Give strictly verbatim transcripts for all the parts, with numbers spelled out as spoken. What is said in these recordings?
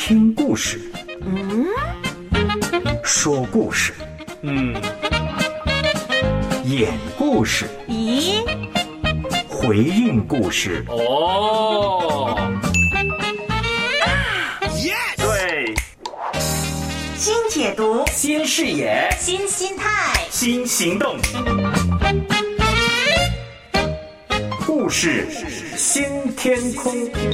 听故事， 嗯， 说故事， 嗯， 演故事， 咦， 回应故事。 哦， 对， 新解读， 新视野， 新心态， 新行动， 故事新天空。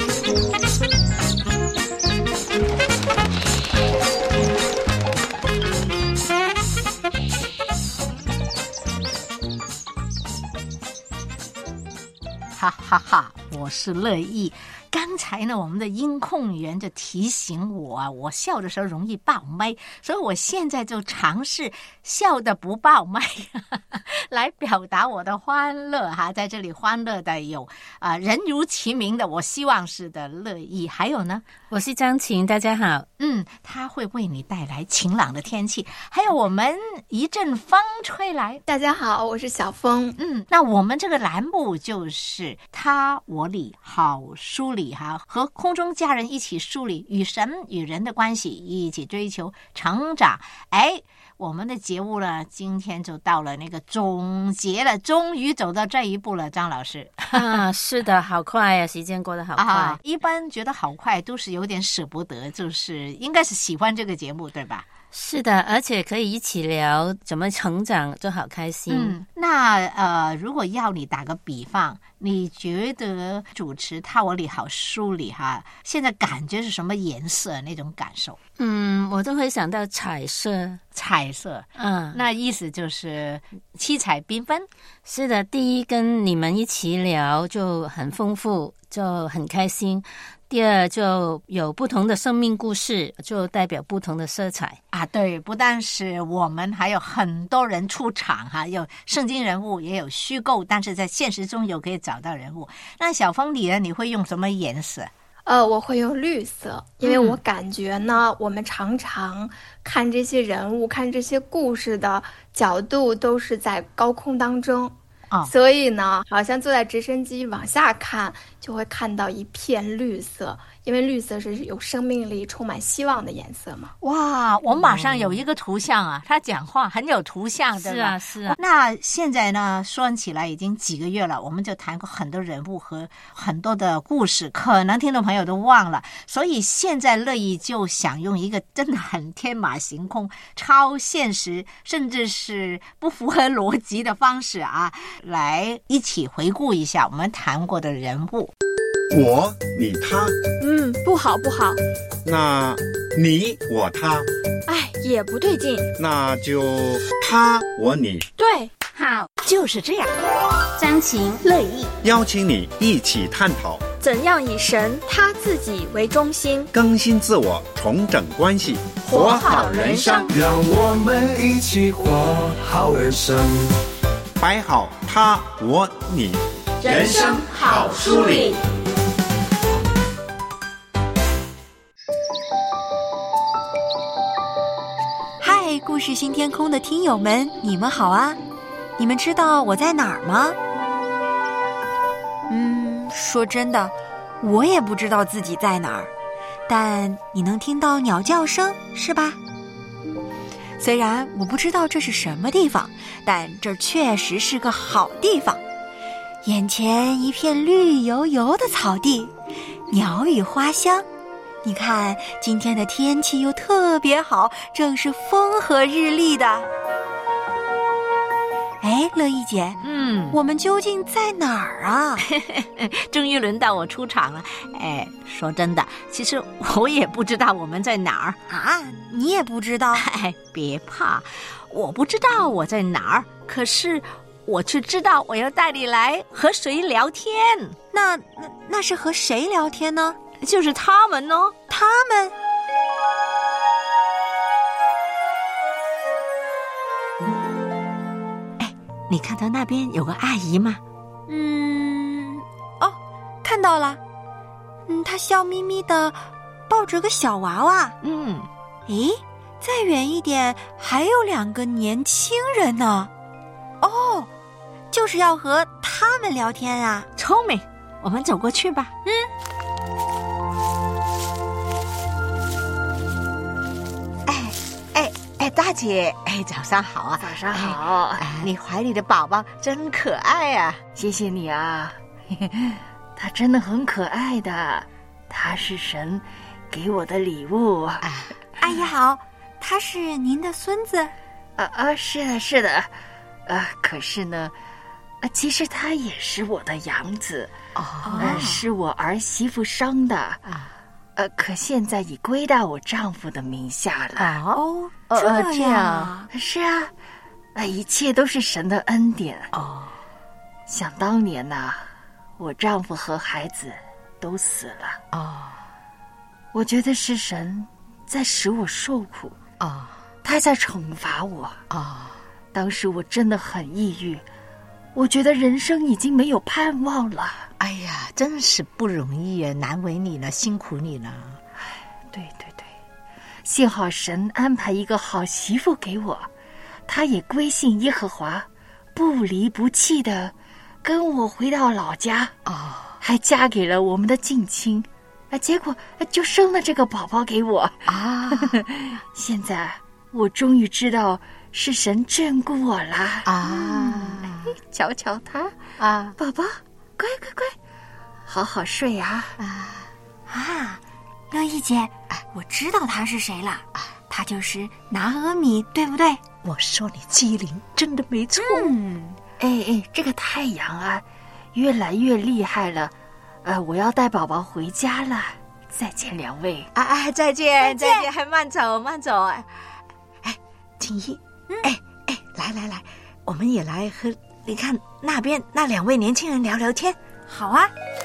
哈哈哈，我是乐意。刚才呢，我们的音控员就提醒我啊，我笑的时候容易爆麦，所以我现在就尝试笑的不爆麦，来表达我的欢乐哈。在这里欢乐的有啊、呃，人如其名的，我希望是的乐意。还有呢， 我是张晴，大家好。 嗯，他会为你带来晴朗的天气。还有我们一阵风吹来， 大家好，我是小峰。 嗯，那我们这个栏目就是他我里好梳理哈，和空中家人一起梳理与神与人的关系，一起追求成长。哎，我们的节目呢，今天就到了那个总结了，终于走到这一步了，张老师。 啊，是的，好快啊，时间过得好快。 啊，一般觉得好快都是有点舍不得，就是应该是喜欢这个节目，对吧？ 是的，而且可以一起聊怎么成长，就好开心。 嗯，那呃，如果要你打个比方，你觉得主持他我里好梳理哈，现在感觉是什么颜色那种感受？ 嗯，我都会想到彩色。 彩色， 嗯， 那意思就是七彩缤纷。 是的，第一跟你们一起聊就很丰富，就很开心。第二，就有不同的生命故事，就代表不同的色彩啊。对，不但是我们，还有很多人出场哈，有圣经人物，也有虚构，但是在现实中有可以找到人物。那小峰你呢？你会用什么颜色？ 呃，我会用绿色，因为我感觉呢，嗯、我们常常看这些人物、看这些故事的角度都是在高空当中。哦、所以呢，好像坐在直升机往下看，就会看到一片绿色，因为绿色是有生命力、充满希望的颜色嘛。 哇，我马上有一个图像啊，嗯、他讲话很有图像，对吧？ 是啊，是啊。 那现在呢，说起来已经几个月了，我们就谈过很多人物和很多的故事，可能听众朋友都忘了，所以现在乐意就想用一个真的很天马行空、超现实，甚至是不符合逻辑的方式啊。来一起回顾一下我们谈过的人物。 我你他， 嗯，不好不好。 那你我他， 哎，也不对劲。 那就他我你。 对， 好，就是这样。 张晴、乐意邀请你一起探讨怎样以神他自己为中心， 更新自我，重整关系， 活好人生。 让我们一起活好人生。 摆好他我你， 人生好梳理。 嗨，故事新天空的听友们，你们好啊！你们知道我在哪儿吗？嗯，说真的，我也不知道自己在哪儿，但你能听到鸟叫声，是吧？虽然我不知道这是什么地方，但这确实是个好地方。眼前一片绿油油的草地，鸟语花香。你看，今天的天气又特别好，正是风和日丽的。哎，乐意姐， 嗯， 我们究竟在哪儿啊？ 终于轮到我出场了。哎，说真的，其实我也不知道我们在哪儿啊。你也不知道？ 哎，别怕，我不知道我在哪儿，可是我却知道我要带你来和谁聊天。 那那那是和谁聊天呢？ 就是他们哦。 他们？ 你看到那边有个阿姨吗？ 嗯，哦，看到了。嗯，她笑眯眯的抱着个小娃娃。 嗯， 诶，再远一点还有两个年轻人呢。哦，就是要和他们聊天啊。 聪明，我们走过去吧。 嗯。 大姐，哎，早上好啊！ 早上好。 哎，你怀里的宝宝真可爱啊！ 谢谢你啊，他真的很可爱的，他是神给我的礼物。啊、 阿姨好，他是您的孙子？ 啊啊，是的，是的。啊，可是呢，啊，其实他也是我的养子，哦，呃、是我儿媳妇生的。啊呃，可现在已归到我丈夫的名下了。 哦， 呃、 这样啊？ 是啊，啊，一切都是神的恩典。哦，想当年呐、啊，我丈夫和孩子都死了。哦，我觉得是神在使我受苦。哦，他在惩罚我。哦，当时我真的很抑郁，我觉得人生已经没有盼望了。 哎呀，真是不容易啊，难为你了，辛苦你了。 对对对，幸好神安排一个好媳妇给我，她也归信耶和华，不离不弃的跟我回到老家。哦，还嫁给了我们的近亲，啊，结果就生了这个宝宝给我啊。现在我终于知道是神眷顾我了啊！瞧瞧他啊，宝宝。乖乖乖，好好睡啊！ 啊啊，乐意姐，我知道他是谁了，他就是拿俄米，对不对？ 我说你机灵，真的没错。 嗯，哎哎，这个太阳啊，越来越厉害了，呃，我要带宝宝回家了。再见，两位！ 啊啊，再见，再见，还慢走，慢走。哎，景怡，嗯、哎哎，来来来，我们也来和。你看那边那两位年轻人聊聊天。 好啊。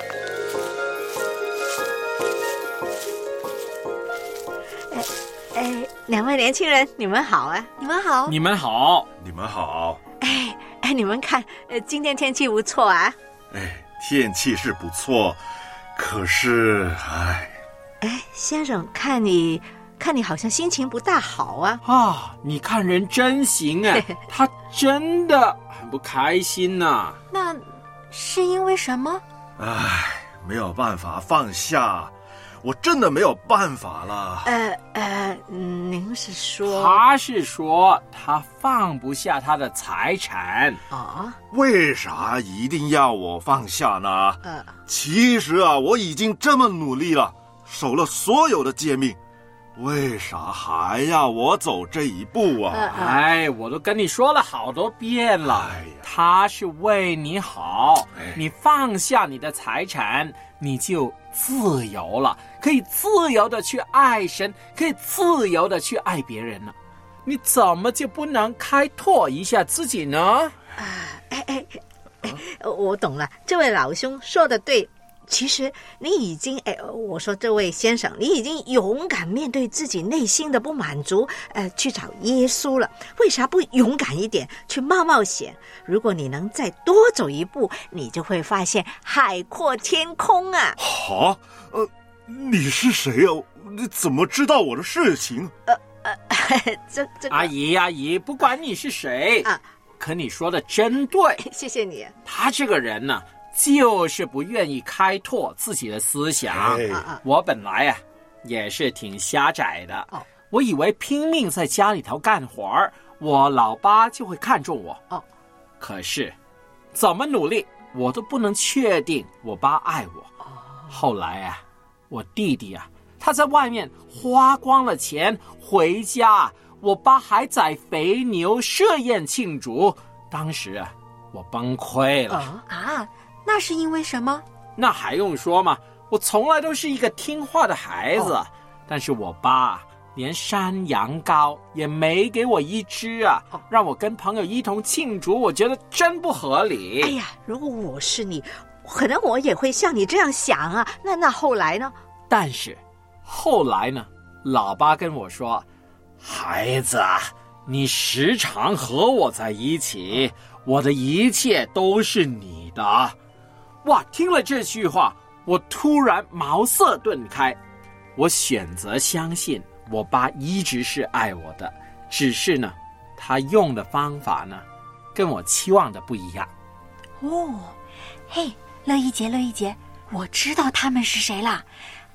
哎哎，两位年轻人，你们好啊！ 你们好， 你们好， 你们好。 哎哎，你们看，呃，今天天气不错啊。 哎，天气是不错，可是，哎， 哎，先生，看你。看你好像心情不大好啊！ 啊，你看人真行哎，他真的很不开心呐、啊。 那是因为什么？ 唉，没有办法放下，我真的没有办法了。 呃呃，您是说？ 他是说他放不下他的财产啊？为啥一定要我放下呢？呃，其实啊，我已经这么努力了，守了所有的诫命。为啥还要我走这一步啊？ 哎，我都跟你说了好多遍了，哎、他是为你好，哎、你放下你的财产，你就自由了，可以自由的去爱神，可以自由的去爱别人了。你怎么就不能开拓一下自己呢？ 啊，哎哎哎，我懂了，这位老兄说的对。其实你已经哎，我说这位先生，你已经勇敢面对自己内心的不满足，呃，去找耶稣了。为啥不勇敢一点，去冒冒险？如果你能再多走一步，你就会发现海阔天空啊！ 好，呃，你是谁啊？你怎么知道我的事情？ 呃呃，这这、个、 阿姨阿姨，不管你是谁啊，可你说的真对， 谢谢你。 他这个人呢、啊。就是不愿意开拓自己的思想。哎、我本来啊也是挺狭窄的，哦、我以为拼命在家里头干活儿，我老爸就会看重我。哦，可是怎么努力我都不能确定我爸爱我。哦、后来啊，我弟弟啊，他在外面花光了钱回家，我爸还宰肥牛设宴庆祝，当时啊，我崩溃了。 哦、啊。那是因为什么？ 那还用说吗？我从来都是一个听话的孩子，哦、但是我爸连山羊羔也没给我一只啊，哦、让我跟朋友一同庆祝，我觉得真不合理。 哎呀，如果我是你，可能我也会像你这样想啊。那那后来呢？ 但是后来呢，老爸跟我说，孩子，你时常和我在一起，我的一切都是你的。哇，听了这句话，我突然茅塞顿开。我选择相信我爸一直是爱我的，只是呢，他用的方法呢，跟我期望的不一样。 哦，嘿，乐一姐，乐一姐，我知道他们是谁了。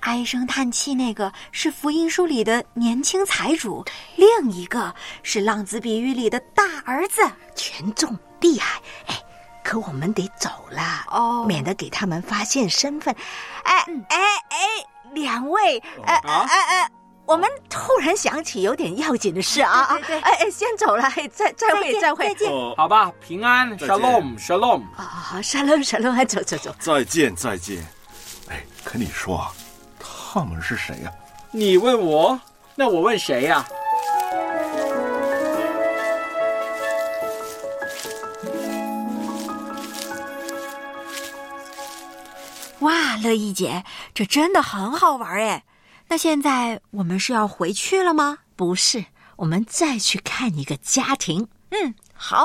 唉声叹气那个是福音书里的年轻财主，另一个是浪子比喻里的大儿子。 权重厉害，哎，可我们得走了哦，免得给他们发现身份。哎哎哎，两位，哎哎哎，我们突然想起有点要紧的事啊啊！哎哎，先走了，再再会再会， 再见。好吧，平安 ，Shalom Shalom。 好好好 ，Shalom Shalom， 走走走。 再见再见。哎，可你说啊，他们是谁呀？ 你问我，那我问谁呀？ 哇，乐意姐，这真的很好玩哎！那现在我们是要回去了吗？ 不是，我们再去看一个家庭。 嗯，好。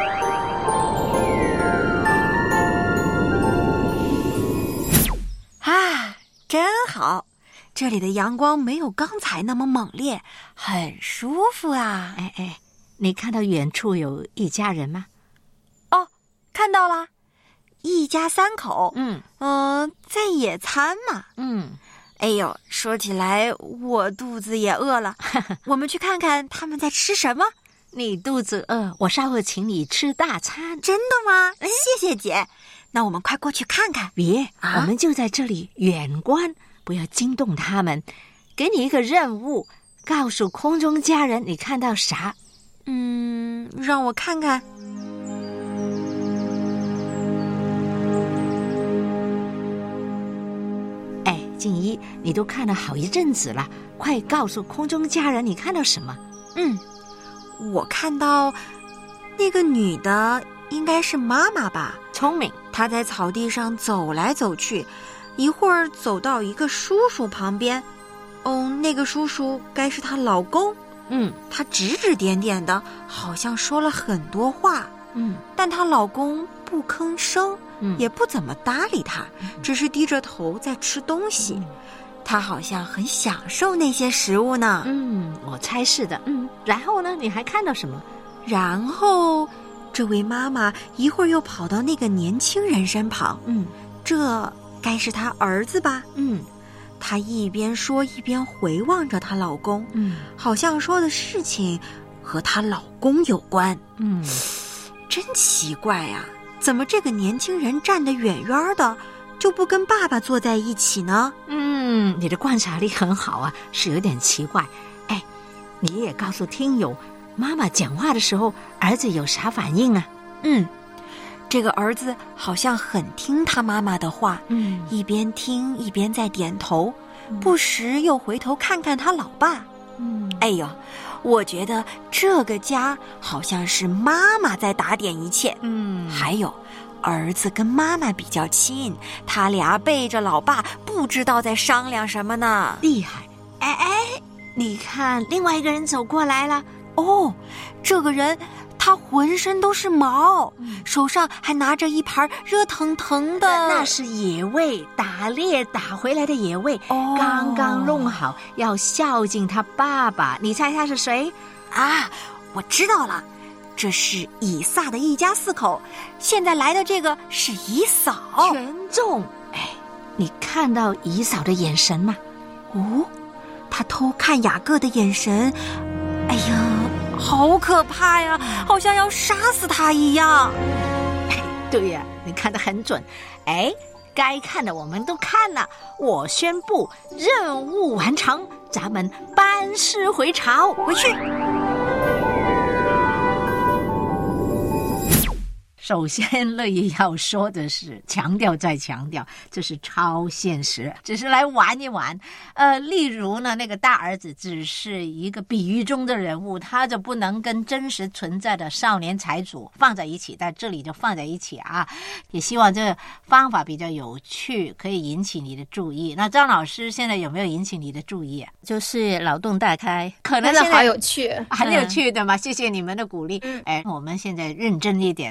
啊，真好！这里的阳光没有刚才那么猛烈，很舒服啊！ 哎哎，你看到远处有一家人吗？ 哦，看到了。一家三口， 嗯嗯、呃，在野餐嘛， 嗯， 哎呦，说起来我肚子也饿了，我们去看看他们在吃什么。 你肚子饿，我稍后请你吃大餐。 真的吗？谢谢姐。那我们快过去看看。 别， 啊、 我们就在这里远观，不要惊动他们。给你一个任务，告诉空中家人你看到啥。 嗯，让我看看。 静怡，你都看了好一阵子了，快告诉空中家人你看到什么？ 嗯，我看到那个女的应该是妈妈吧， 聪明。 她在草地上走来走去，一会儿走到一个叔叔旁边，哦，那个叔叔该是她老公。 嗯， 她指指点点的，好像说了很多话。 嗯， 但她老公不吭声。 嗯， 也不怎么搭理他，只是低着头在吃东西。嗯、他好像很享受那些食物呢。 嗯，我猜是的。嗯，然后呢？你还看到什么？ 然后，这位妈妈一会儿又跑到那个年轻人身旁。 嗯， 这该是她儿子吧？ 嗯， 她一边说一边回望着她老公。 嗯， 好像说的事情和她老公有关。 嗯， 真奇怪呀、啊。怎么这个年轻人站得远远的，就不跟爸爸坐在一起呢？ 嗯，你的观察力很好啊，是有点奇怪。哎，你也告诉听友，妈妈讲话的时候，儿子有啥反应啊？ 嗯，这个儿子好像很听他妈妈的话， 嗯， 一边听一边在点头，嗯、不时又回头看看他老爸。 嗯， 哎呦。我觉得这个家好像是妈妈在打点一切， 嗯， 还有儿子跟妈妈比较亲，他俩背着老爸不知道在商量什么呢。 厉害！哎哎，你看另外一个人走过来了。 哦，这个人他浑身都是毛， 嗯、 手上还拿着一盘热腾腾的， 那是野味，打猎打回来的野味， 哦、 刚刚弄好，要孝敬他爸爸。你猜他是谁？ 啊，我知道了，这是以撒的一家四口。现在来的这个是以扫。 权重，哎，你看到以扫的眼神吗？ 哦，他偷看雅各的眼神，哎呀。好可怕呀，好像要杀死他一样。 对呀，你看得很准。哎，该看的我们都看了，我宣布任务完成，咱们班师回朝，回去。首先，乐意要说的是，强调再强调，这是超现实，只是来玩一玩。呃，例如呢，那个大儿子只是一个比喻中的人物，他就不能跟真实存在的少年财主放在一起，在这里就放在一起啊。也希望这个方法比较有趣，可以引起你的注意。那张老师现在有没有引起你的注意啊？ 就是脑洞大开， 可能现在好有趣， 很有趣的嘛。谢谢你们的鼓励。 嗯， 哎，我们现在认真一点啊，就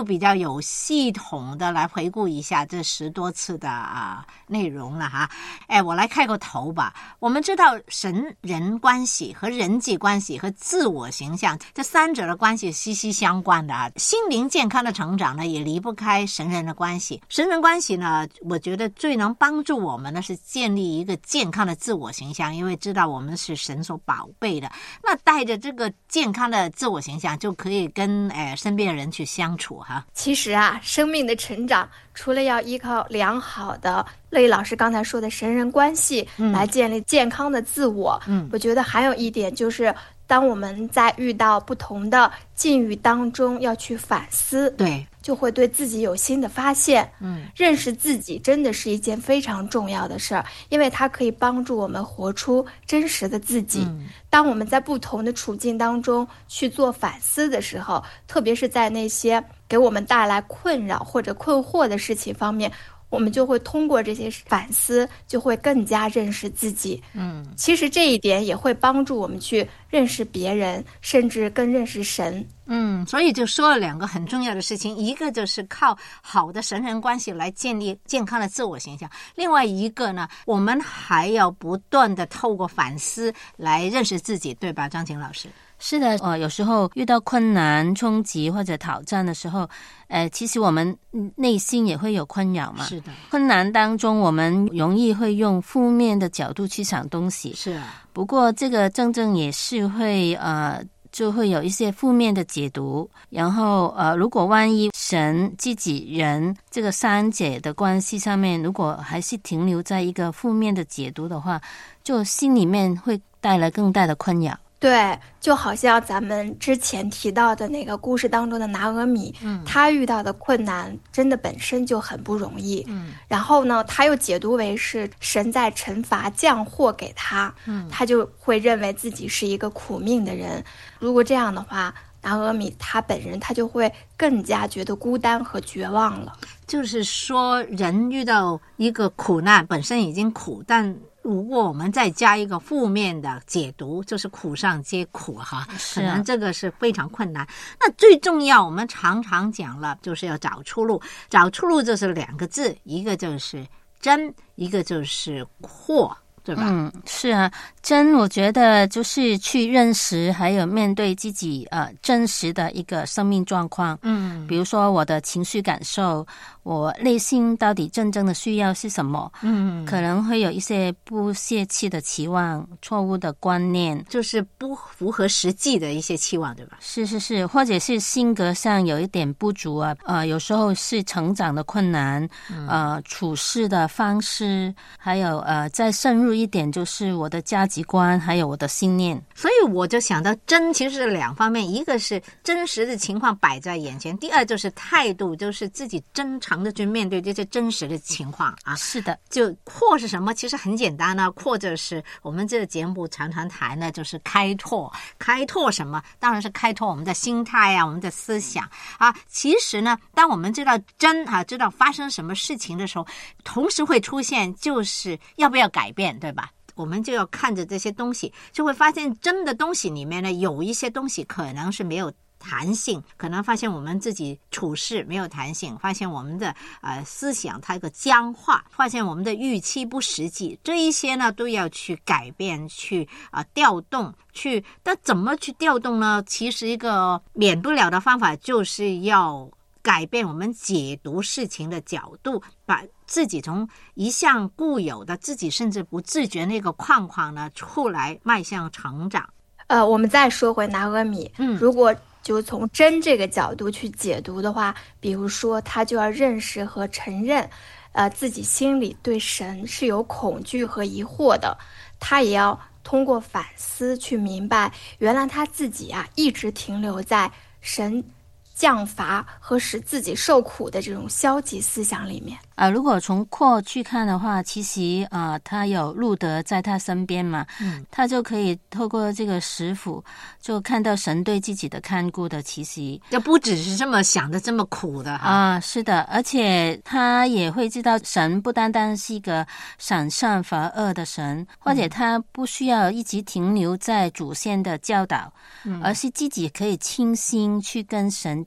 比较有系统的来回顾一下这十多次的啊内容了哈。哎，我来开个头吧。我们知道神人关系和人际关系和自我形象这三者的关系息息相关的啊。心灵健康的成长呢，也离不开神人的关系。神人关系呢，我觉得最能帮助我们的是建立一个健康的自我形象，因为知道我们是神所宝贝的。那带着这个健康的自我形象，就可以跟呃身边的人去相处哈。 其实啊，生命的成长除了要依靠良好的乐意老师刚才说的神人关系来建立健康的自我，嗯，我觉得还有一点就是，当我们在遇到不同的境遇当中要去反思， 对， 就会对自己有新的发现。嗯，认识自己真的是一件非常重要的事儿，因为它可以帮助我们活出真实的自己。嗯，当我们在不同的处境当中去做反思的时候，特别是在那些给我们带来困扰或者困惑的事情方面，我们就会通过这些反思，就会更加认识自己。嗯，其实这一点也会帮助我们去认识别人，甚至更认识神。 嗯，所以就说了两个很重要的事情，一个就是靠好的神人关系来建立健康的自我形象，另外一个呢，我们还要不断的透过反思来认识自己，对吧，张晴老师？ 是的，呃，有时候遇到困难、冲击或者挑战的时候，呃，其实我们内心也会有困扰嘛。 是的， 困难当中，我们容易会用负面的角度去想东西。 是啊， 不过这个正正也是会呃。就会有一些负面的解读，然后呃，如果万一神、自己、人这个三者的关系上面，如果还是停留在一个负面的解读的话，就心里面会带来更大的困扰。 对，就好像咱们之前提到的那个故事当中的拿俄米，嗯，他遇到的困难真的本身就很不容易，嗯，然后呢，他又解读为是神在惩罚降祸给他，嗯，他就会认为自己是一个苦命的人。如果这样的话，拿俄米他本人他就会更加觉得孤单和绝望了。 就是说，人遇到一个苦难本身已经苦，但如果我们再加一个负面的解读，就是苦上加苦哈，可能这个是非常困难。那最重要，我们常常讲了，就是要找出路。找出路就是两个字，一个就是真，一个就是祸。对吧？ 嗯，是啊，真我觉得就是去认识还有面对自己呃真实的一个生命状况。嗯，比如说我的情绪感受，我内心到底真正的需要是什么？嗯，可能会有一些不切切的期望、错误的观念， 就是不符合实际的一些期望，对吧？ 是是是，或者是性格上有一点不足啊，呃，有时候是成长的困难，嗯、呃，处事的方式，还有呃，再深入一点就是我的价值观，还有我的信念。 所以我就想到真其实是两方面，一个是真实的情况摆在眼前，第二就是态度，就是自己真诚的去面对这些真实的情况啊。 是的， 就扩是什么？其实很简单呢，扩就是我们这个节目常常谈的，就是开拓。开拓什么？当然是开拓我们的心态啊，我们的思想啊。其实呢，当我们知道真啊，知道发生什么事情的时候，同时会出现就是要不要改变，对吧？我们就要看着这些东西，就会发现真的东西里面呢，有一些东西可能是没有弹性，可能发现我们自己处事没有弹性，发现我们的呃思想它一个僵化，发现我们的预期不实际，这一些呢都要去改变，去啊、呃、调动，去。但怎么去调动呢？其实一个免不了的方法就是要改变我们解读事情的角度，把自己从一向固有的自己甚至不自觉那个框框呢出来，迈向成长。 呃，我们再说回拿俄米，嗯，如果就从真这个角度去解读的话，比如说他就要认识和承认，呃，自己心里对神是有恐惧和疑惑的，他也要通过反思去明白，原来他自己啊一直停留在神降罚和使自己受苦的这种消极思想里面。 啊，如果从扩去看的话，其实啊、呃，他有路德在他身边嘛，嗯，他就可以透过这个食府，就看到神对自己的看顾的气息， 就不只是这么想的这么苦的哈。 啊，是的，而且他也会知道神不单单是一个赏善罚恶的神，或者他不需要一直停留在祖先的教导，嗯，而是自己可以倾心去跟神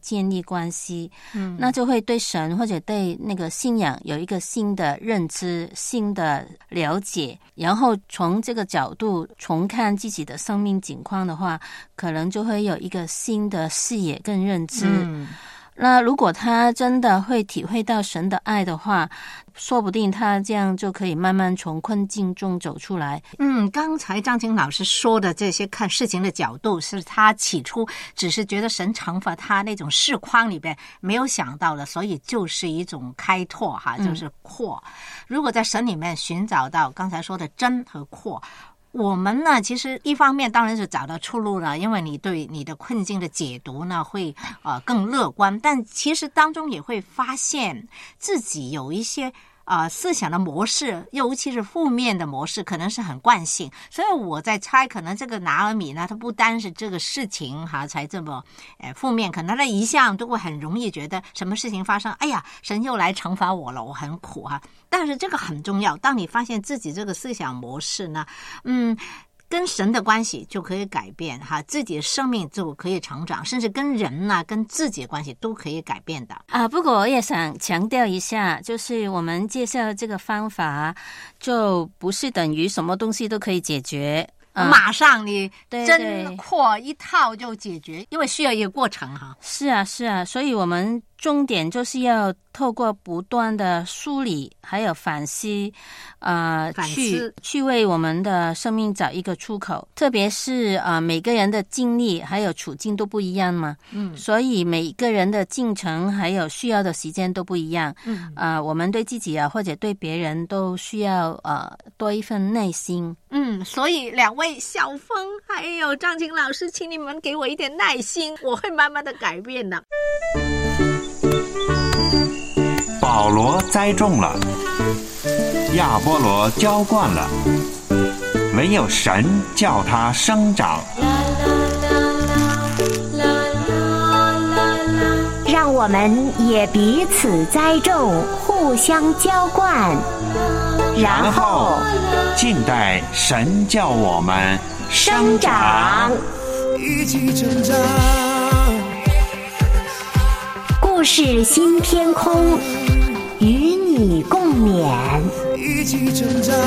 建立关系，嗯，那就会对神或者对那个信仰有一个新的认知、新的了解，然后从这个角度重看自己的生命景况的话，可能就会有一个新的视野跟认知。嗯，那如果他真的会体会到神的爱的话，说不定他这样就可以慢慢从困境中走出来。 嗯，刚才张晴老师说的这些看事情的角度，是他起初只是觉得神惩罚他那种视框里边没有想到的，所以就是一种开拓哈，就是扩。嗯，如果在神里面寻找到刚才说的真和扩，我们呢，其实一方面当然是找到出路了，因为你对你的困境的解读呢会呃更乐观，但其实当中也会发现自己有一些呃思想的模式，尤其是负面的模式，可能是很惯性。所以我在猜，可能这个拿俄米呢，他不单是这个事情哈才这么呃负面，可能他一向都会很容易觉得什么事情发生，哎呀，神又来惩罚我了，我很苦哈。但是这个很重要，当你发现自己这个思想模式呢，嗯，跟神的关系就可以改变哈，自己的生命就可以成长，甚至跟人啊、跟自己的关系都可以改变的啊。不过我也想强调一下，就是我们介绍这个方法，就不是等于什么东西都可以解决。 嗯、马上你真扩一套就解决，因为需要一个过程哈。 是啊，是啊，所以我们重点就是要透过不断的梳理还有反思，呃， 反思去去为我们的生命找一个出口。特别是呃每个人的经历还有处境都不一样嘛，嗯，所以每个人的进程还有需要的时间都不一样，嗯，呃，我们对自己啊或者对别人都需要呃多一份耐心。 嗯，所以两位小峰还有张晴老师，请你们给我一点耐心，我会慢慢的改变的。 保罗栽种了，亚波罗浇灌了，唯有神叫它生长。 让我们也彼此栽种，互相浇灌，然后静待神叫我们生长， 一起成长。 故事新天空，与你共勉， 一起成长。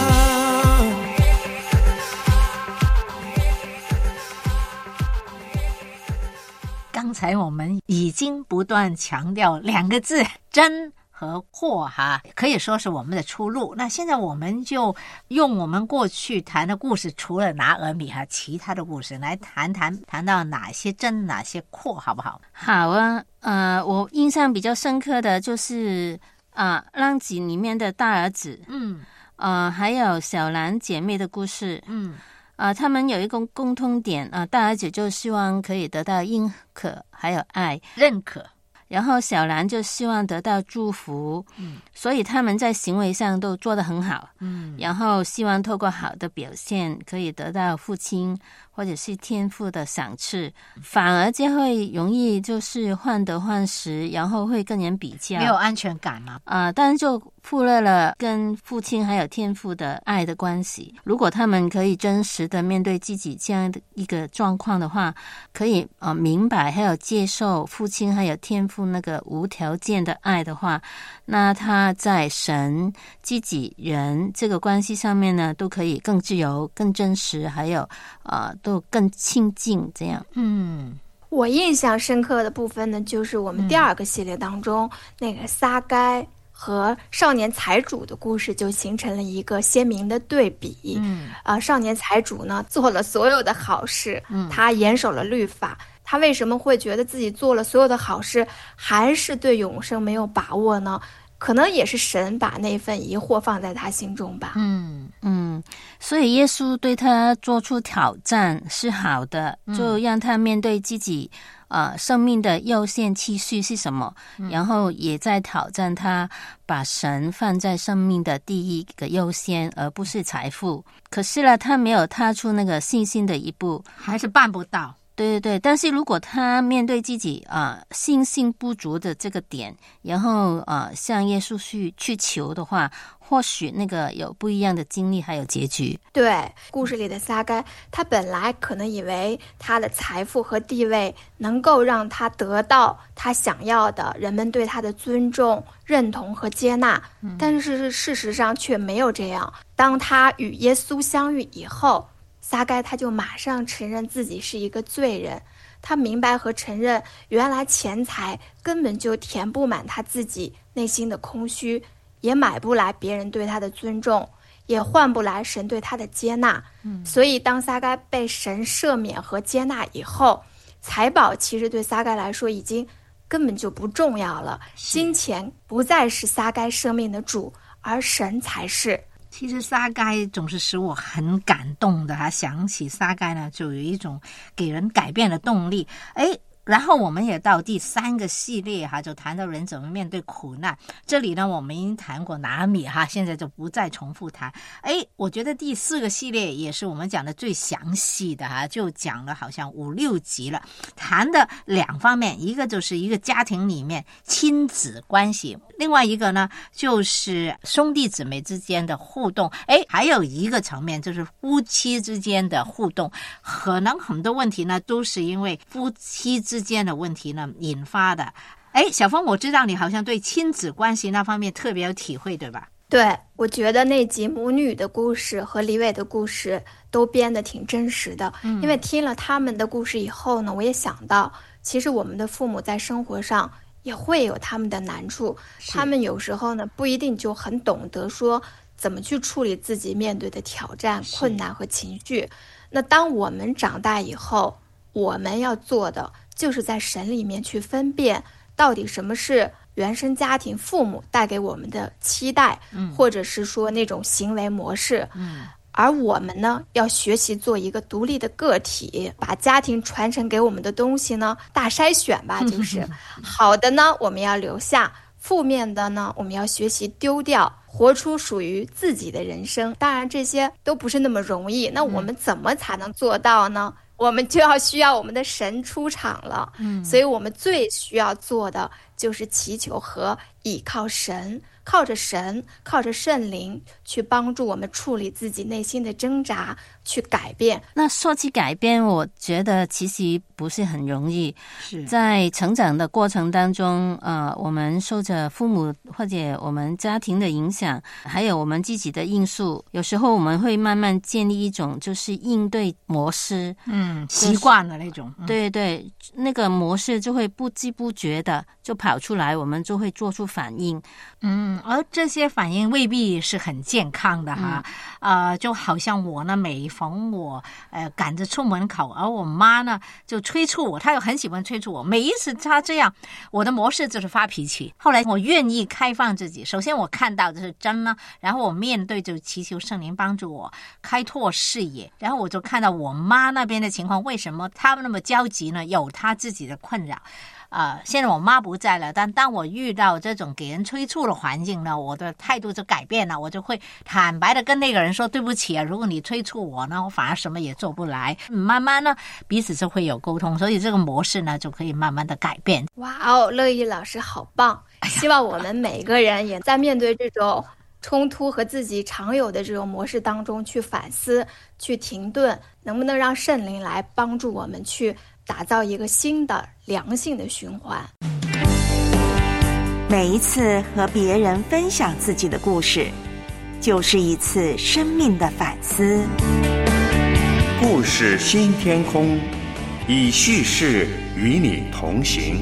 刚才我们已经不断强调两个字，真和扩哈，可以说是我们的出路。那现在我们就用我们过去谈的故事，除了拿俄米哈，其他的故事来谈谈，谈到哪些真，哪些扩，好不好？ 好啊，呃，我印象比较深刻的就是啊，呃《浪子》里面的大儿子，嗯，呃，还有小兰姐妹的故事，嗯。啊、呃，他们有一个共通点啊、呃，大儿子就希望可以得到认可，还有爱、 认可， 然后小兰就希望得到祝福，嗯，所以他们在行为上都做得很好，嗯，然后希望透过好的表现可以得到父亲或者是天父的赏赐，反而就会容易就是患得患失，然后会跟人比较， 没有安全感嘛， 啊、呃，当然就忽略了跟父亲还有天父的爱的关系。如果他们可以真实的面对自己这样的一个状况的话，可以呃明白还有接受父亲还有天父那个无条件的爱的话，那他在神、自己、人这个关系上面呢，都可以更自由、更真实，还有呃都更亲近这样。 嗯。我印象深刻的部分呢，就是我们第二个系列当中、嗯、那个撒该和少年财主的故事就形成了一个鲜明的对比。嗯，啊、呃，少年财主呢做了所有的好事，嗯，他严守了律法，他为什么会觉得自己做了所有的好事，还是对永生没有把握呢？可能也是神把那份疑惑放在他心中吧。 嗯嗯，所以耶稣对他做出挑战是好的，嗯、就让他面对自己呃生命的优先次序是什么，嗯、然后也在挑战他把神放在生命的第一个优先，而不是财富。可是呢，他没有踏出那个信心的一步， 还是办不到。 对对对，但是如果他面对自己啊、呃、信心不足的这个点，然后啊、呃、向耶稣去去求的话，或许那个有不一样的经历还有结局。 对，故事里的撒该，他本来可能以为他的财富和地位能够让他得到他想要的人们对他的尊重、认同和接纳，嗯、但是事实上却没有这样。当他与耶稣相遇以后，撒该他就马上承认自己是一个罪人，他明白和承认原来钱财根本就填不满他自己内心的空虚，也买不来别人对他的尊重，也换不来神对他的接纳。嗯，所以当撒该被神赦免和接纳以后，财宝其实对撒该来说已经根本就不重要了，金钱不再是撒该生命的主，而神才是。 其实撒该总是使我很感动的，想起撒该呢，就有一种给人改变的动力。诶，然后我们也到第三个系列哈，就谈到人怎么面对苦难。这里呢，我们已经谈过拿米哈，现在就不再重复谈。诶，我觉得第四个系列也是我们讲的最详细的哈，就讲了好像五六集了，谈的两方面，一个就是一个家庭里面亲子关系，另外一个呢就是兄弟姊妹之间的互动，诶，还有一个层面就是夫妻之间的互动。可能很多问题呢都是因为夫妻之间的问题呢引发的。诶，小峰，我知道你好像对亲子关系那方面特别有体会，对吧？ 对，我觉得那集母女的故事和李伟的故事都编得挺真实的、嗯、因为听了他们的故事以后呢，我也想到其实我们的父母在生活上也会有他们的难处，他们有时候呢不一定就很懂得说怎么去处理自己面对的挑战、困难和情绪。那当我们长大以后，我们要做的就是在神里面去分辨到底什么是原生家庭父母带给我们的期待、嗯、或者是说那种行为模式、嗯、而我们呢要学习做一个独立的个体，把家庭传承给我们的东西呢大筛选吧，就是好的呢我们要留下，负面的呢我们要学习丢掉，活出属于自己的人生。当然这些都不是那么容易，那我们怎么才能做到呢？我们就要需要我们的神出场了。嗯，所以我们最需要做的就是祈求和倚靠神，靠着神，靠着圣灵去帮助我们处理自己内心的挣扎，去改变。 那说起改变，我觉得其实不是很容易。是在成长的过程当中，呃，我们受着父母或者我们家庭的影响，还有我们自己的因素，有时候我们会慢慢建立一种就是应对模式， 嗯，习惯了那种。嗯、 对对，那个模式就会不知不觉的就跑出来，我们就会做出反应。 嗯，而这些反应未必是很健康的哈。嗯、呃，就好像我呢，每逢我呃赶着出门口，而我妈呢就催促我，她又很喜欢催促我。每一次她这样，我的模式就是发脾气。后来我愿意开放自己，首先我看到的是真呢，然后我面对就祈求圣灵帮助我开拓视野，然后我就看到我妈那边的情况，为什么她那么焦急呢？有她自己的困扰。呃，现在我妈不在了，但当我遇到这种给人催促的环境呢，我的态度就改变了，我就会坦白的跟那个人说对不起啊，如果你催促我呢，我反而什么也做不来。嗯、慢慢呢，彼此就会有沟通，所以这个模式呢就可以慢慢的改变。 哇哦，乐意老师好棒！希望我们每个人也在面对这种冲突和自己常有的这种模式当中去反思、去停顿，能不能让圣灵来帮助我们去打造一个新的良性的循环。 每一次和别人分享自己的故事，就是一次生命的反思。 故事新天空，以叙事与你同行。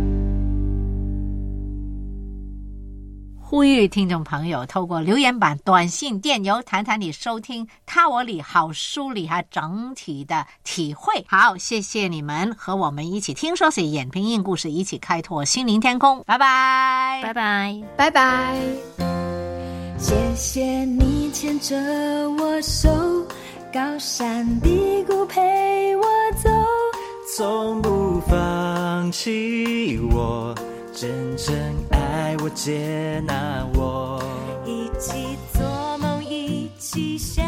呼吁听众朋友透过留言板、短信、电邮谈谈你收听他我里好书里还整体的体会。好，谢谢你们和我们一起听说写演拼音故事，一起开拓心灵天空。拜拜， 拜拜， 拜拜。 谢谢你牵着我手，高山低谷陪我走， 从不放弃我，真正爱我接纳我， 一起做梦，一起想。